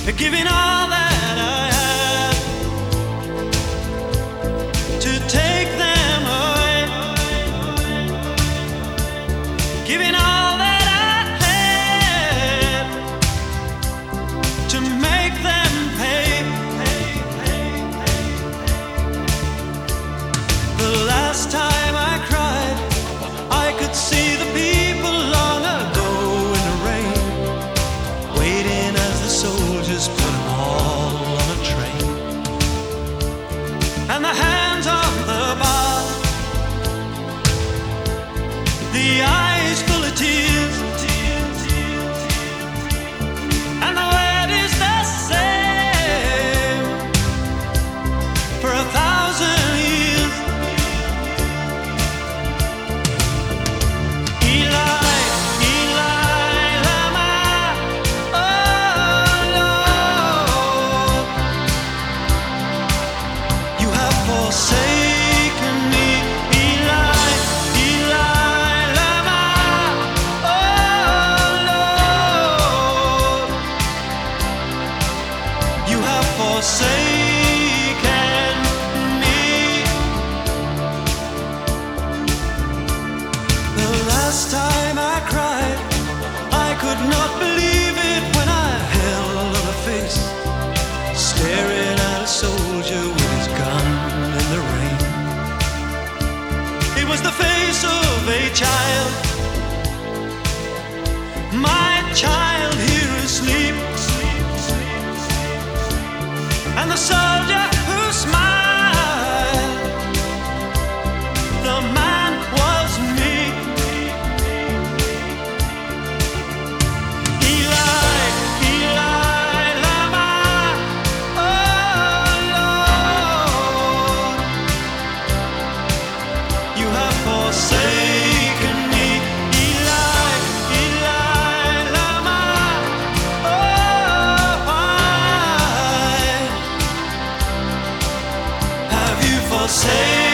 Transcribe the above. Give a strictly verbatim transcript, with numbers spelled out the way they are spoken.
giving all that I had to take them away, giving all that I had to make them pay. The last time I cried, I could see the people long ago in the rain, waiting as the soldiers put them all on a train. And the hands on the bar, the eyes full of tears, and the word is the same for a thousand years. Eli, Eli, lama, oh Lord, you have forsaken me. Eli, Eli, lama, oh Lord, you have forsaken me. The last time I cried, I could not believe it when I held a face, staring at a soldier with his gun in the rain. It was the face of a child, my child here asleep, and the soldier who smiled, the man was me. Eli, Eli, lama, oh Lord, you have forsaken me. Eli, Eli, lama, oh why have you forsaken